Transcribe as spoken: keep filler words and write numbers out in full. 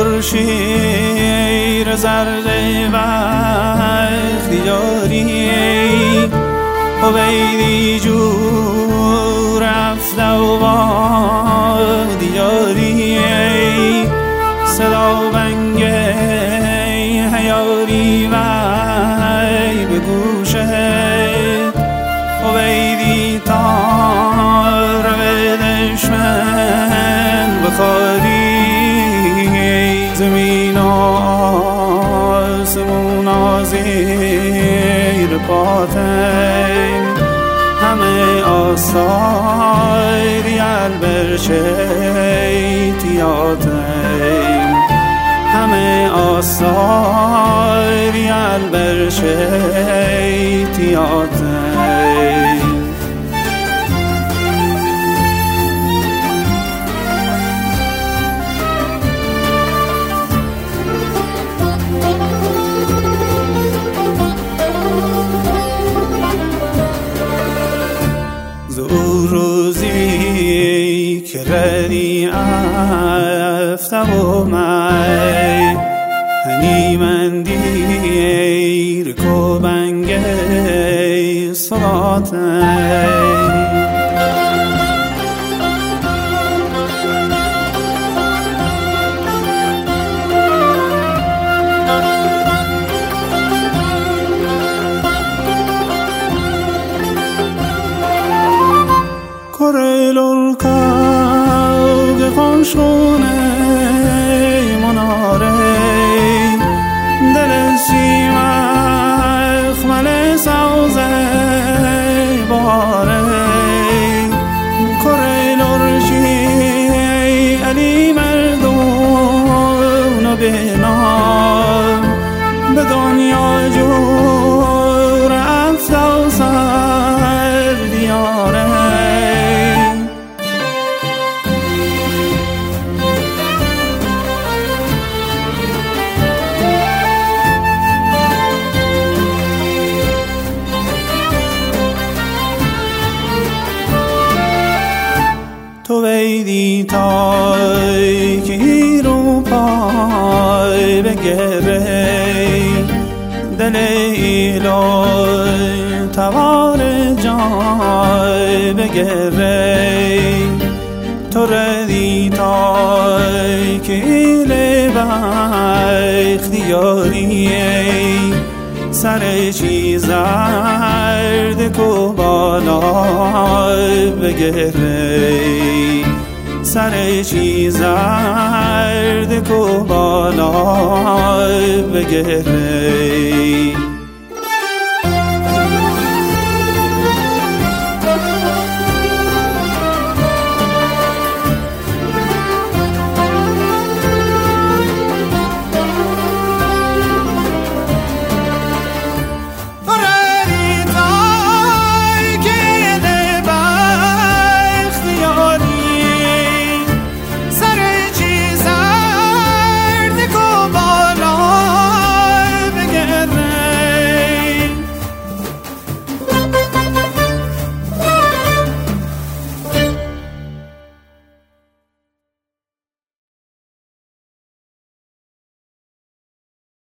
شیر زرد وقتی یاری عبیدی جو رفته و با دیاری صدا بنگ هیاری وی به گوشت عبیدی تار به دشمن بخاری زمین و آسمون زیر پاتم همه آثار یلبر شیطیاتم همه آثار یلبر شیطیاتم روزی که ردی افته و مای هنی من دیر کو بنگه صلاتای کرلور کاغ خونشونه مناره دل سیمخ مل سوزه باره کرلور جی علی مردون بنام به دنیا جور افته و سر دیاره تو ویدی تای که رو پای بگره دل ایلوی توار جای بگره تو ردی تای که ایل بختیاریه سر چی زرد کو بالا بگره سر چی زرد کو بالا بگره